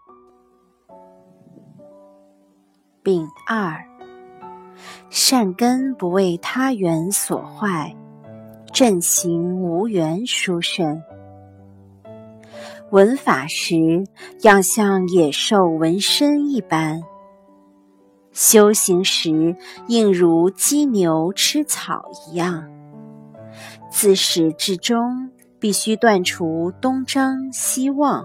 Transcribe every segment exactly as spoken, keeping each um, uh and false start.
丙二，善根不为他缘所坏，正行无缘殊胜。闻法时要像野兽闻声一般，修行时应如鸡牛吃草一样，自始至终必须断除东张西望、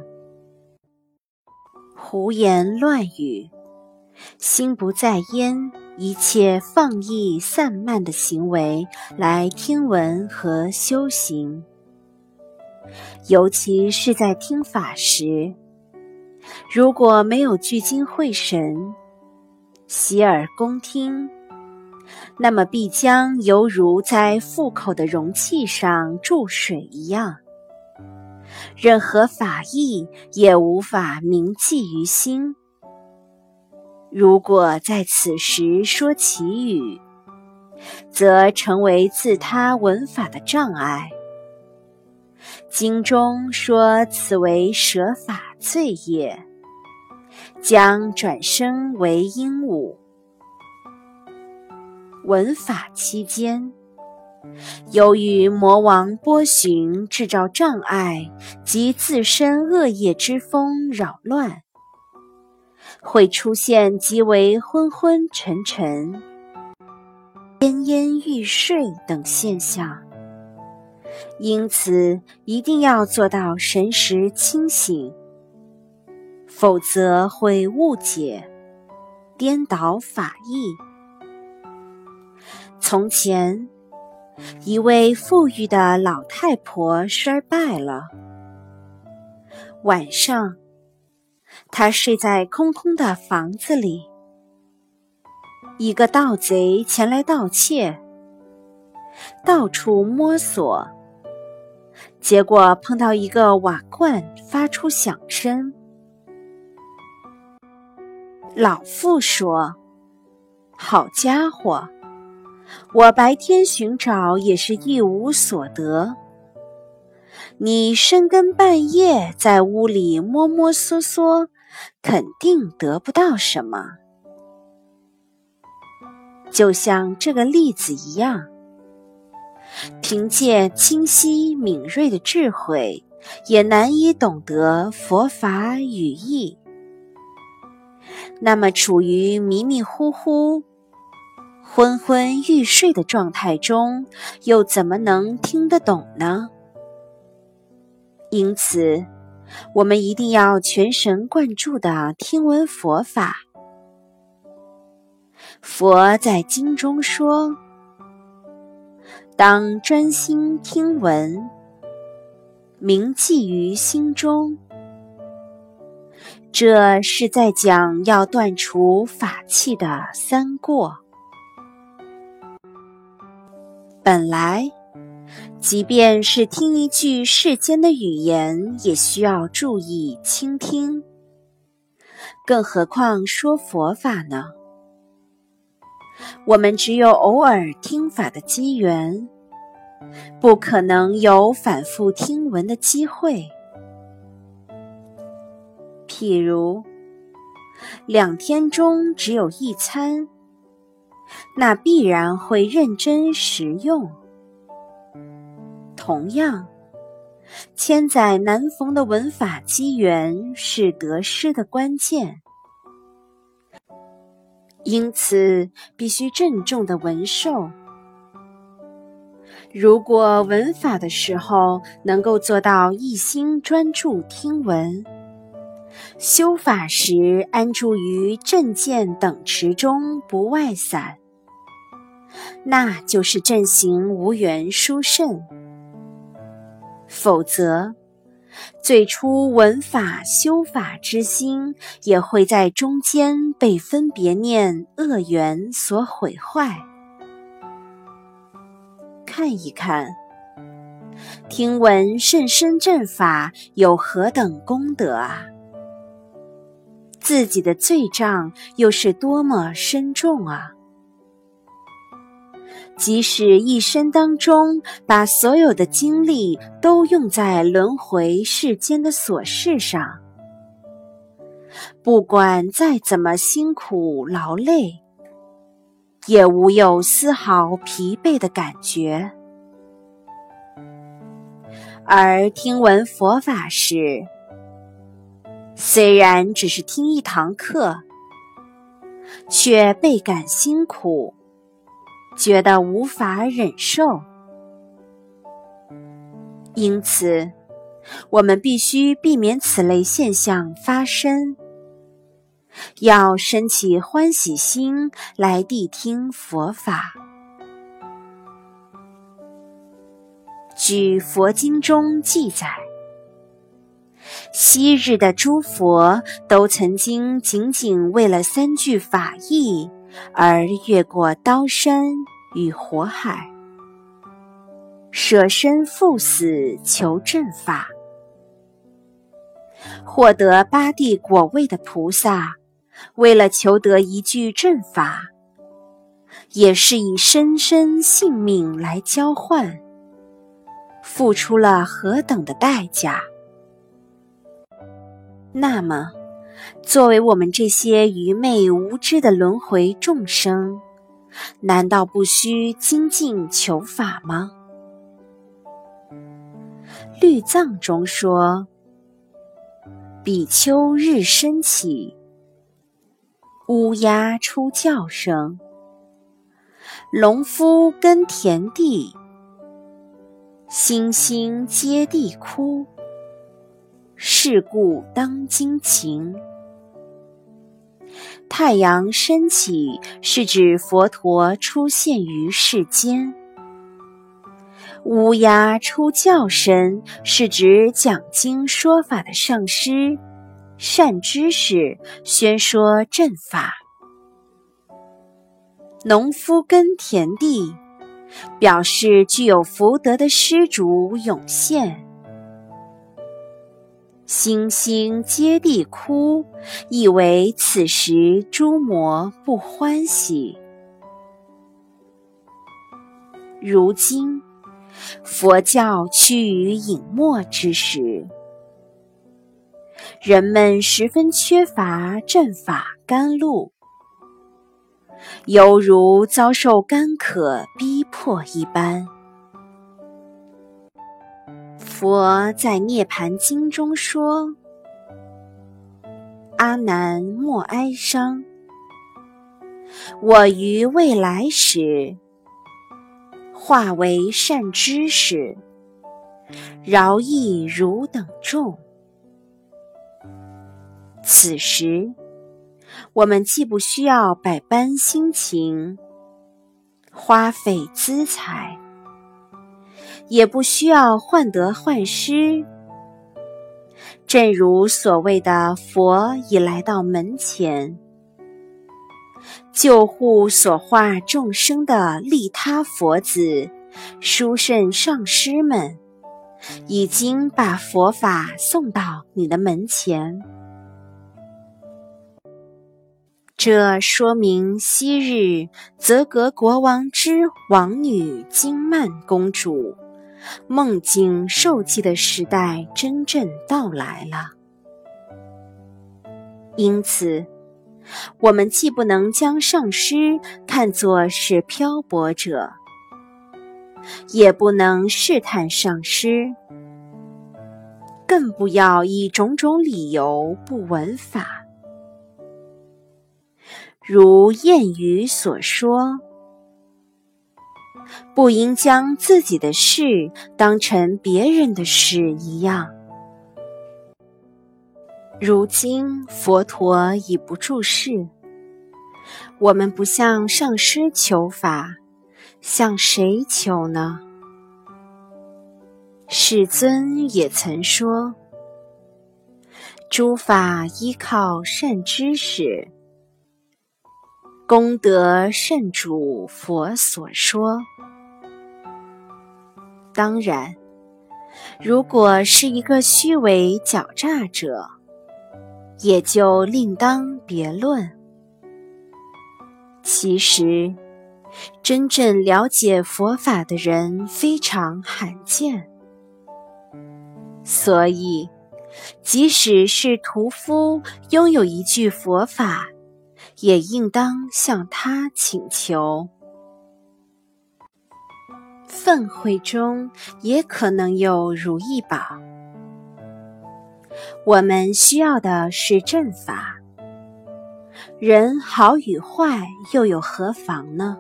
胡言乱语、心不在焉一切放逸散漫的行为来听闻和修行。尤其是在听法时，如果没有聚精会神、洗耳恭听，那么必将犹如在腹口的容器上注水一样，任何法义也无法铭记于心。如果在此时说其语，则成为自他闻法的障碍。经中说此为舍法罪业，将转生为鹦鹉。闻法期间，由于魔王波旬制造障碍及自身恶业之风扰乱，会出现极为昏昏沉沉、奄奄欲睡等现象。因此一定要做到神识清醒，否则会误解、颠倒法义。从前，一位富裕的老太婆衰败了。晚上，她睡在空空的房子里，一个盗贼前来盗窃，到处摸索，结果碰到一个瓦罐发出响声。老妇说：“好家伙，我白天寻找也是一无所得，你深更半夜在屋里摸摸索索，肯定得不到什么。”就像这个例子一样，凭借清晰敏锐的智慧，也难以懂得佛法语义。那么处于迷迷糊糊、昏昏欲睡的状态中，又怎么能听得懂呢？因此，我们一定要全神贯注地听闻佛法。佛在经中说，当专心听闻，铭记于心中。这是在讲要断除法器的三过。本来，即便是听一句世间的语言，也需要注意倾听，更何况说佛法呢？我们只有偶尔听法的机缘，不可能有反复听闻的机会。譬如，两天中只有一餐，那必然会认真食用。同样，千载难逢的闻法机缘是得失的关键。因此，必须郑重地闻受。如果闻法的时候能够做到一心专注听闻，修法时安住于正见等持中不外散，那就是正行无缘殊胜。否则，最初闻法修法之心也会在中间被分别念恶缘所毁坏。看一看，听闻甚深正法有何等功德啊！自己的罪障又是多么深重啊！即使一生当中把所有的精力都用在轮回世间的琐事上， 不管再怎么辛苦劳累，也无有丝毫疲惫的感觉。而听闻佛法时，虽然只是听一堂课，却倍感辛苦，觉得无法忍受。因此，我们必须避免此类现象发生，要升起欢喜心来谛听佛法。据佛经中记载，昔日的诸佛都曾经仅仅为了三句法义而越过刀山与火海，舍身赴死求正法。获得八地果位的菩萨，为了求得一句正法，也是以生生性命来交换，付出了何等的代价。那么，作为我们这些愚昧无知的轮回众生，难道不须精进求法吗？律藏中说，比丘日升起，乌鸦出叫声，农夫耕田地，星星接地哭，是故当精勤。太阳升起是指佛陀出现于世间，乌鸦出叫声是指讲经说法的上师、善知识宣说正法。农夫耕田地，表示具有福德的施主涌现。星星接地哭，意为此时诸魔不欢喜。如今佛教趋于隐没之时，人们十分缺乏正法甘露，犹如遭受干渴逼迫一般。佛在《涅盘经》中说：阿难莫哀伤，我于未来时化为善知识，饶益汝等众。此时，我们既不需要百般辛勤，花费资财，也不需要患得患失。正如所谓的佛已来到门前，救护所化众生的利他佛子、殊胜上师们，已经把佛法送到你的门前。这说明昔日泽格国王之王女金曼公主梦境受记的时代真正到来了。因此，我们既不能将上师看作是漂泊者，也不能试探上师，更不要以种种理由不闻法。如谚语所说，不应将自己的事当成别人的事一样。如今佛陀已不住世，我们不向上师求法，向谁求呢？世尊也曾说，诸法依靠善知识，功德圣主佛所说。当然，如果是一个虚伪狡诈者，也就另当别论。其实，真正了解佛法的人非常罕见，所以即使是屠夫拥有一句佛法，也应当向他请求。粪秽中也可能有如意宝。我们需要的是正法，人好与坏又有何妨呢？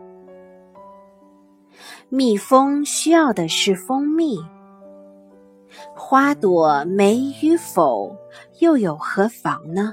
蜜蜂需要的是蜂蜜，花朵美与否又有何妨呢？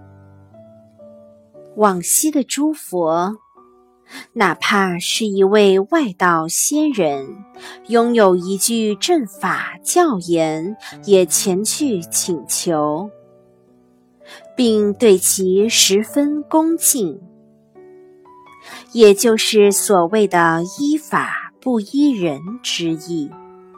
往昔的诸佛，哪怕是一位外道仙人，拥有一句正法教言，也前去请求，并对其十分恭敬，也就是所谓的依法不依人之意。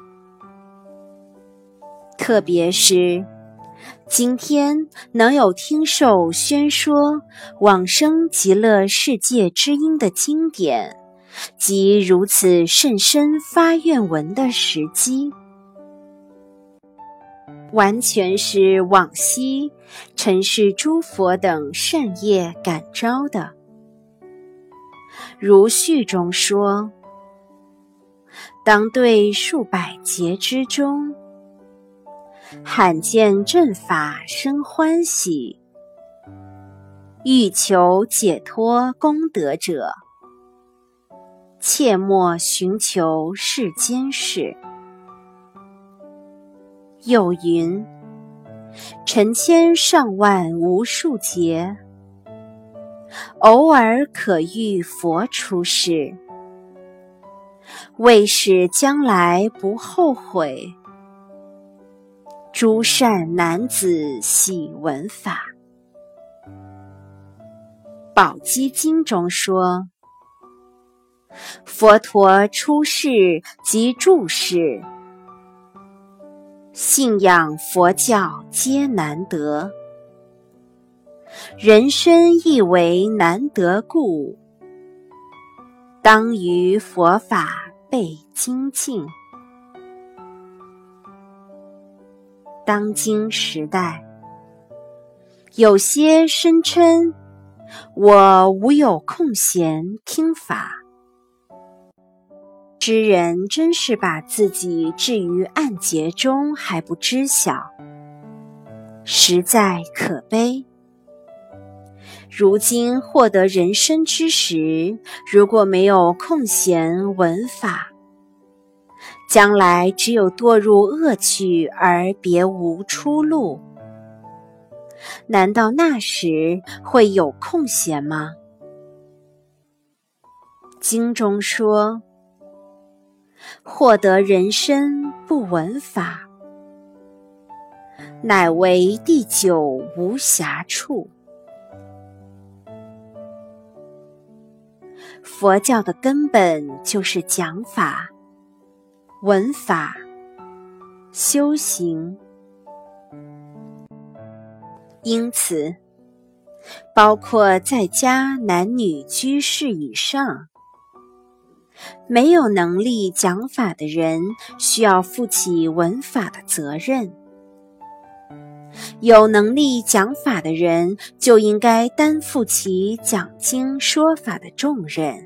特别是今天能有听受宣说往生极乐世界之音的经典，及如此甚深发愿文的时机，完全是往昔尘世诸佛等善业感召的。如序中说，当对数百劫之中，罕见正法生欢喜，欲求解脱功德者，切莫寻求世间事。又云，成千上万无数劫，偶尔可遇佛出世，为使将来不后悔，诸善男子喜闻法。宝积经中说，佛陀出世即住世，信仰佛教皆难得，人生亦为难得故，当于佛法被精进。当今时代，有些声称我无有空闲听法，知人真是把自己置于暗劫中还不知晓，实在可悲。如今获得人身之时，如果没有空闲闻法，将来只有堕入恶趣而别无出路。难道那时会有空闲吗？经中说，获得人身不闻法，乃为第九无暇处。佛教的根本就是讲法、闻法、修行。因此，包括在家男女居士以上，没有能力讲法的人需要负起闻法的责任，有能力讲法的人就应该担负起讲经说法的重任。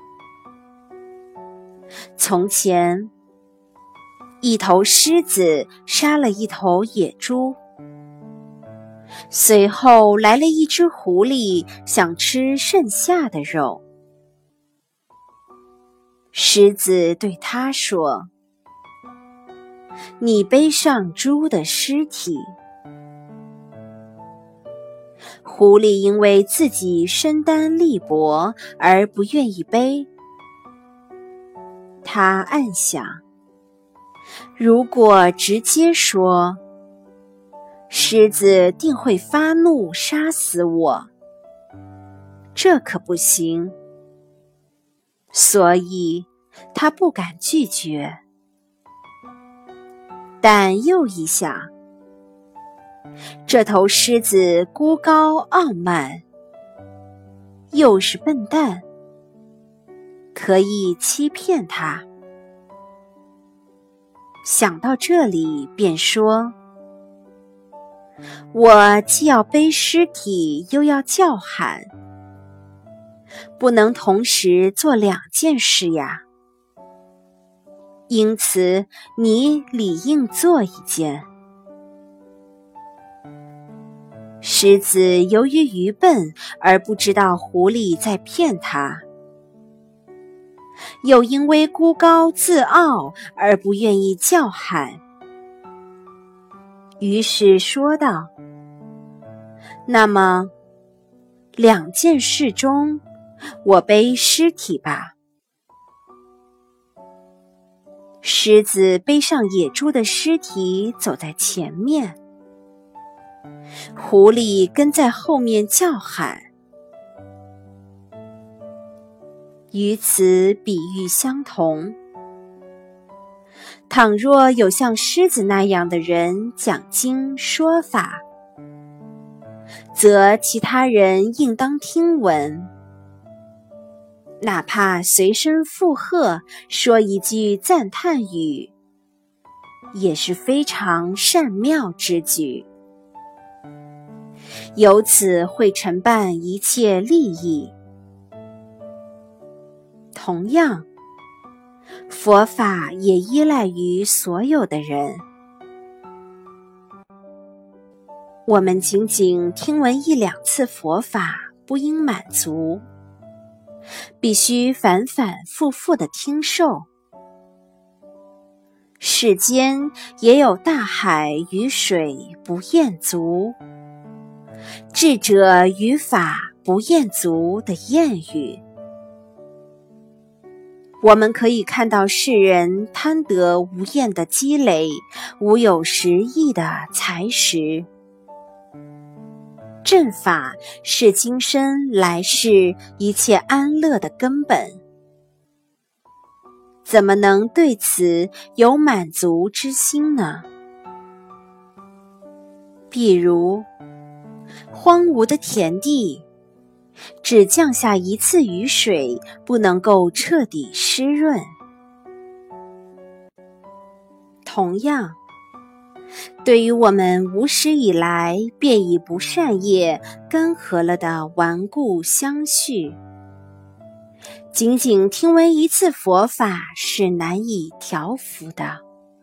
从前，一头狮子杀了一头野猪，随后来了一只狐狸，想吃剩下的肉。狮子对他说：“你背上猪的尸体。”狐狸因为自己身单力薄而不愿意背，他暗想，如果直接说，狮子定会发怒杀死我，这可不行。所以他不敢拒绝。但又一想，这头狮子孤高傲慢，又是笨蛋，可以欺骗他。想到这里，便说：“ 我既要背尸体，又要叫喊，不能同时做两件事呀。因此，你理应做一件。狮子由于愚笨而不知道狐狸在骗它，又因为孤高自傲而不愿意叫喊，于是说道：那么，两件事中，我背尸体吧。狮子背上野猪的尸体走在前面，狐狸跟在后面叫喊。与此比喻相同，倘若有像狮子那样的人讲经说法，则其他人应当听闻，哪怕随声附和，说一句赞叹语，也是非常善妙之举，由此会承办一切利益。同样，佛法也依赖于所有的人。我们仅仅听闻一两次佛法不应满足，必须反反复复地听受。世间也有大海与水不厌足，智者于法不厌足的谚语。我们可以看到世人贪得无厌的积累，无有实益的财识。正法是今生来世一切安乐的根本，怎么能对此有满足之心呢？比如，荒芜的田地，只降下一次雨水，不能够彻底湿润。同样，对于我们无始以来便以不善业干涸了的顽固相续，仅仅听闻一次佛法是难以调伏的。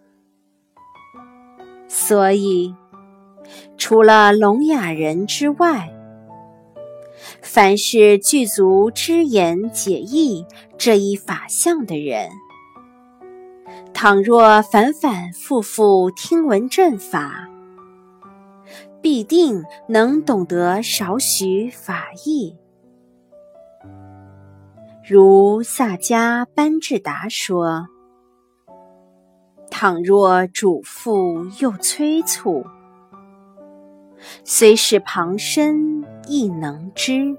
所以，除了聋哑人之外，凡是具足知言解义这一法相的人，倘若反反复复听闻正法，必定能懂得少许法义。如萨迦班智达说：倘若嘱咐又催促，虽是旁生亦能知。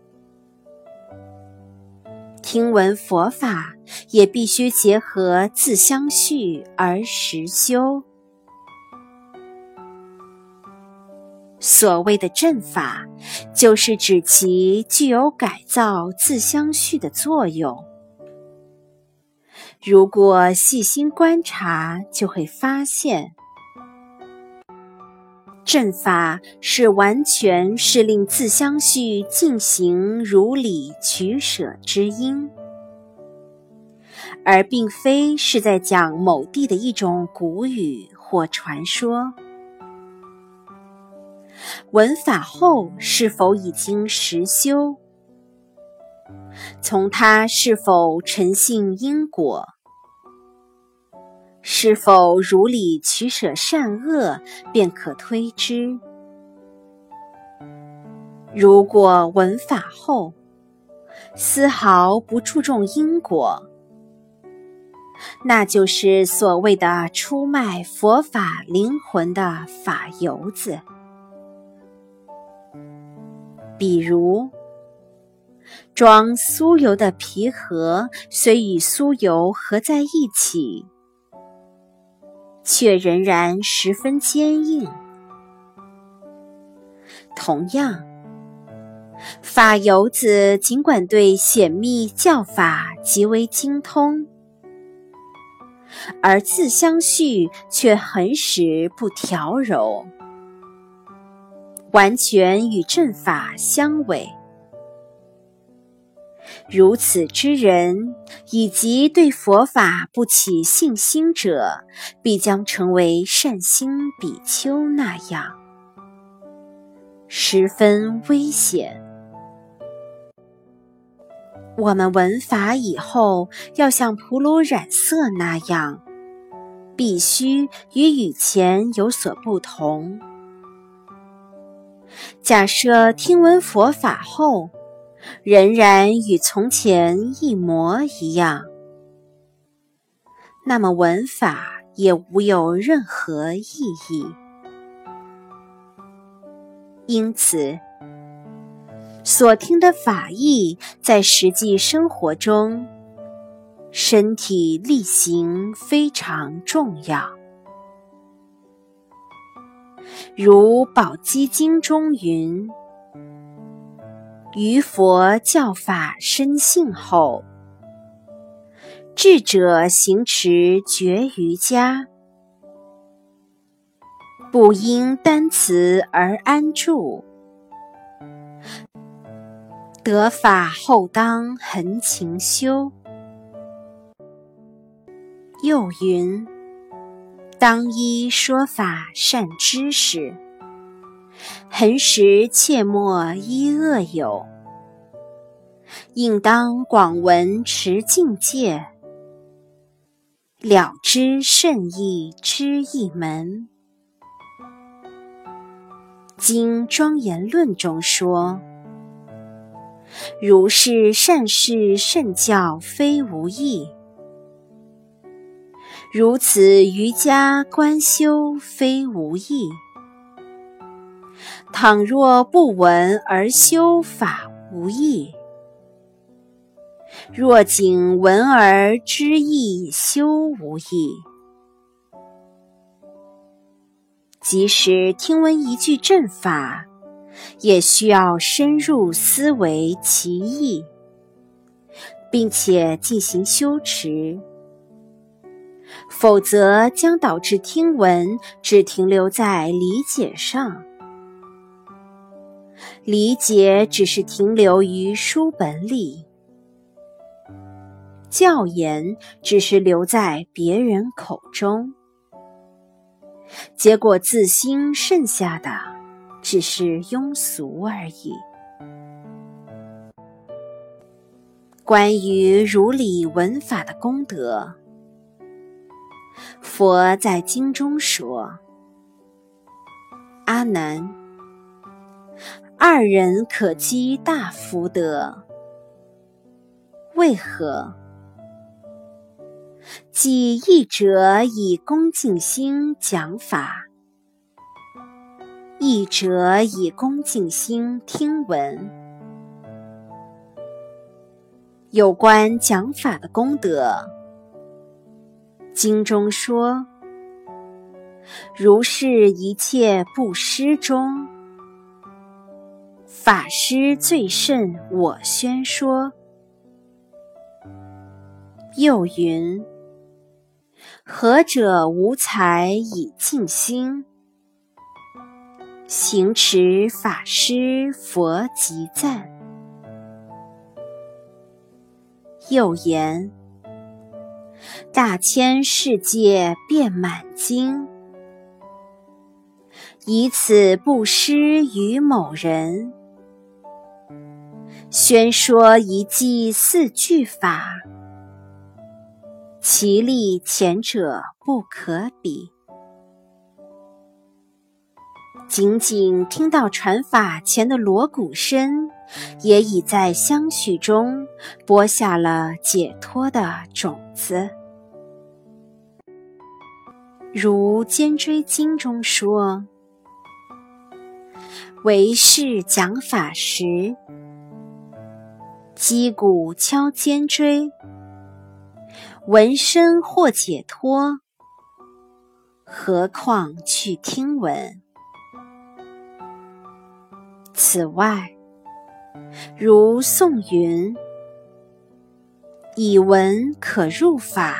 听闻佛法也必须结合自相续而实修。所谓的正法，就是指其具有改造自相续的作用。如果细心观察，就会发现，正法是完全是令自相续进行如理取舍之因，而并非是在讲某地的一种古语或传说。闻法后是否已经实修，从它是否诚信因果，是否如理取舍善恶，便可推知。如果闻法后丝毫不注重因果，那就是所谓的出卖佛法灵魂的法油子。比如，装酥油的皮盒虽与酥油合在一起，却仍然十分坚硬。同样，法油子尽管对显密教法极为精通，而自相续却很使不调柔。 完全与正法相违。如此之人，以及对佛法不起信心者，必将成为善心比丘那样，十分危险。我们闻法以后，要像蒲罗染色那样，必须与以前有所不同。假设听闻佛法后，仍然与从前一模一样，那么闻法也无有任何意义。因此，所听的法义在实际生活中，身体力行非常重要。如宝积经中云：于佛教法深信后，智者行持觉瑜伽，不因单词而安住，得法后当恒勤修。又云：当依说法善知识，恒时切莫依恶友，应当广闻持境界，了知圣义之一门。经庄严论中说：如是善事圣教非无益，如此瑜伽观修非无益。倘若不闻而修法无益，若仅闻而知义修无益。即使听闻一句正法，也需要深入思维其意，并且进行修持，否则将导致听闻只停留在理解上，理解只是停留于书本里，教言只是留在别人口中，结果自心剩下的只是庸俗而已。关于如理闻法的功德，佛在经中说：阿难，二人可积大福德。为何？即一者以恭敬心讲法，一者以恭敬心听闻。有关讲法的功德，经中说：如是一切布施中，法施最甚我宣说。又云：何者无财以净心，行持法施佛即赞。又言：大千世界遍满经，以此布施于某人，宣说一记四句法，其力前者不可比。仅仅听到传法前的锣鼓声，也已在相续中播下了解脱的种子。如肩椎经中说：为是讲法时，击鼓敲肩椎，闻声或解脱，何况去听闻。此外，如颂云：以闻可入法，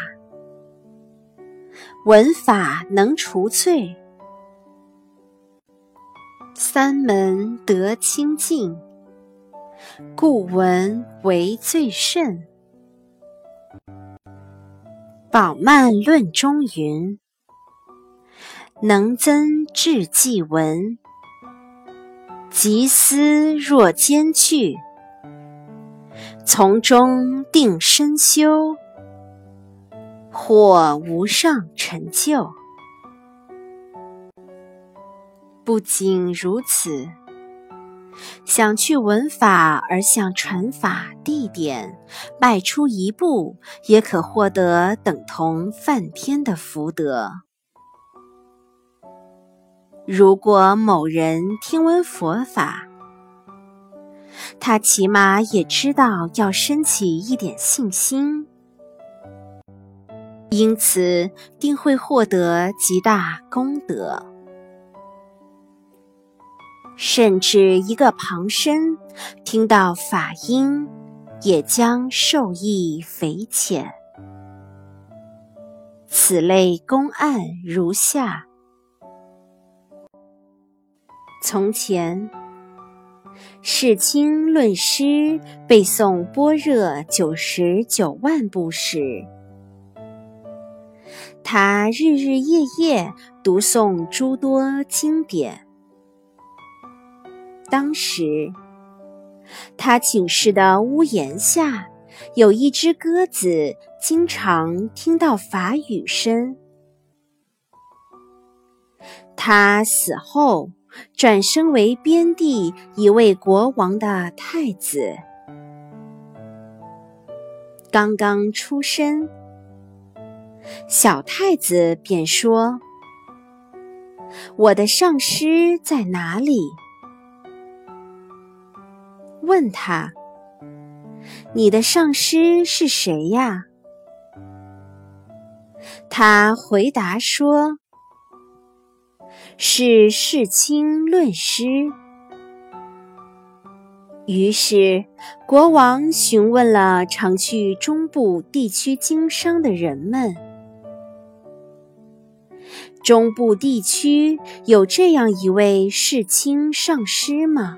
闻法能除罪。 三门得清净，故闻为最甚。宝鬘论中云：能增智记闻，即思若艰巨，从中定身修，或无上成就。不仅如此，想去闻法而向传法地点迈出一步，也可获得等同梵天的福德。如果某人听闻佛法，他起码也知道要升起一点信心，因此定会获得极大功德。甚至一个旁生听到法音，也将受益匪浅。此类公案如下：从前，世亲论师背诵般若九十九万部时，他日日夜夜读诵诸多经典。当时，他寝室的屋檐下有一只鸽子，经常听到法语声。他死后转生为边地一位国王的太子。刚刚出生，小太子便说：“我的上师在哪里？”问他：“你的上师是谁呀？”他回答说：“是世亲论师。”于是国王询问了常去中部地区经商的人们：“中部地区有这样一位世亲上师吗？”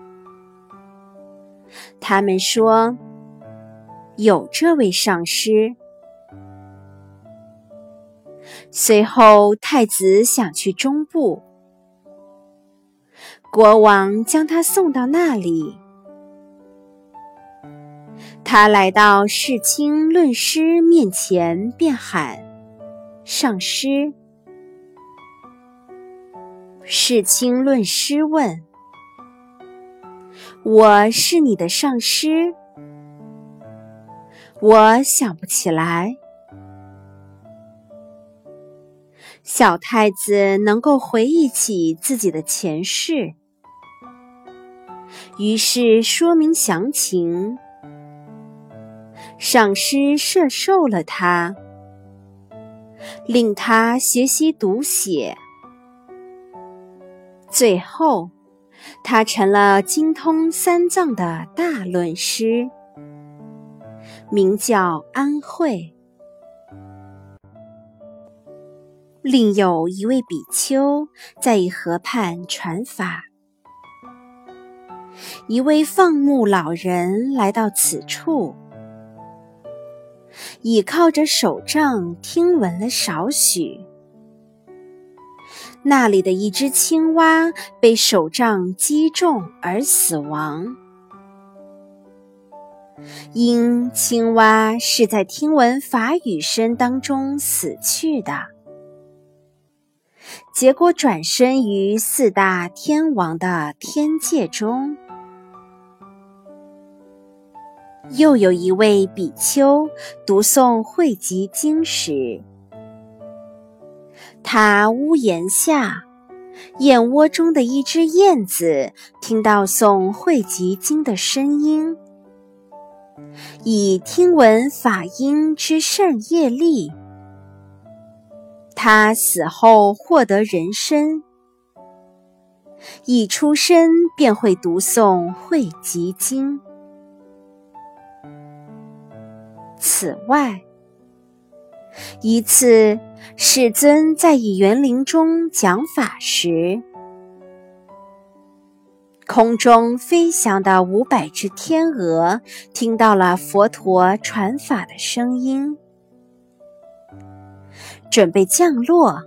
他们说：“有这位上师。”随后太子想去中部，国王将他送到那里。他来到世亲论师面前，便喊：“上师！”世亲论师问：“我是你的上师？”我想不起来。小太子能够回忆起自己的前世，于是说明详情。上师摄受了他，令他学习读写。最后，他成了精通三藏的大论师，名叫安慧。另有一位比丘在一河畔传法，一位放牧老人来到此处，倚靠着手杖听闻了少许。那里的一只青蛙被手杖击中而死亡。因青蛙是在听闻法语声当中死去的，结果转生于四大天王的天界中。又有一位比丘读诵汇集经时，他屋檐下燕窝中的一只燕子听到诵汇集经的声音，以听闻法音之善业力，他死后获得人身，一出生便会读诵汇集经。此外，一次世尊在以园林中讲法时， 空中飞翔的五百只天鹅听到了佛陀传法的声音，准备降落，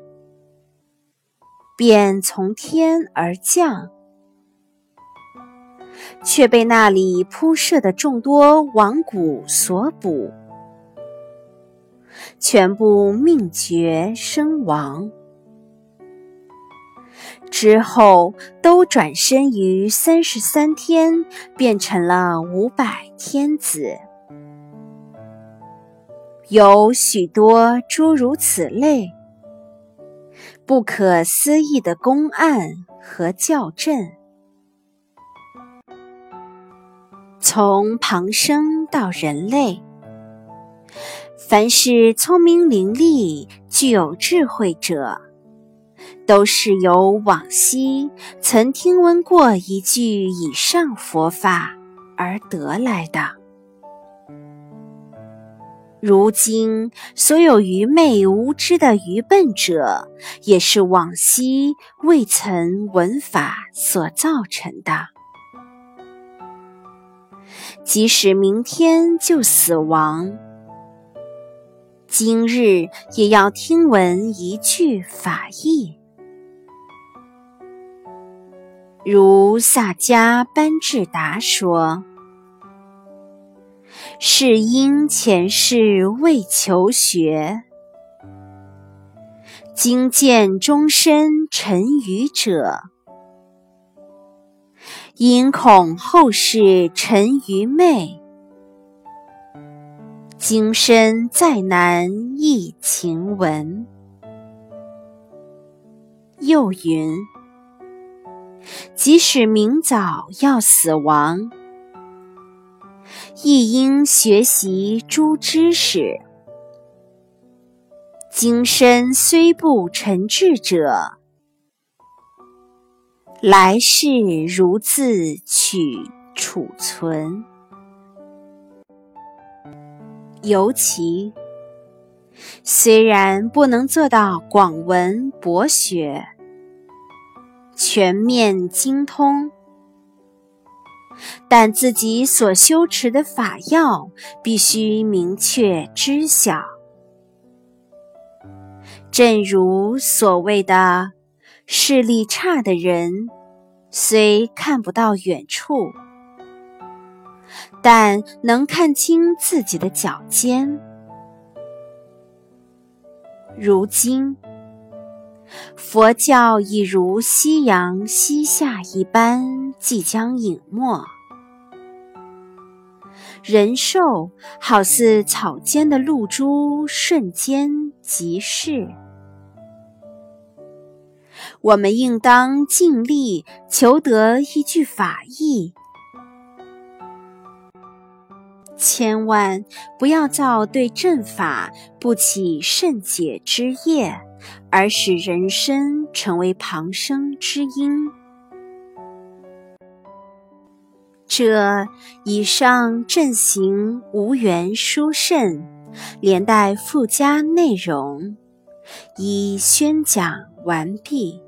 便从天而降，却被那里铺设的众多王鼓所捕，全部命绝身亡。之后都转身于三十三天，变成了五百天子。有许多诸如此类不可思议的公案和校正。从旁生到人类，凡是聪明伶俐、具有智慧者，都是由往昔曾听闻过一句以上佛法而得来的。如今所有愚昧无知的愚笨者，也是往昔未曾闻法所造成的。即使明天就死亡，今日也要听闻一句法义。如萨迦班智达说，是因前世未求学，今见终身成愚者，因恐后世成愚昧，今生再难忆情文。又云，即使明早要死亡，亦应学习诸知识，今生虽不成智者，来世如自取储存。尤其虽然不能做到广闻博学，全面精通，但自己所修持的法要必须明确知晓。正如所谓的视力差的人，虽看不到远处，但能看清自己的脚尖。如今佛教已如夕阳西下一般，即将隐没。人寿好似草间的露珠，瞬间即逝。我们应当尽力求得一句法义，千万不要造对正法不起甚解之业，而使人生成为旁生之因。这以上正行无缘殊胜，连带附加内容，已宣讲完毕。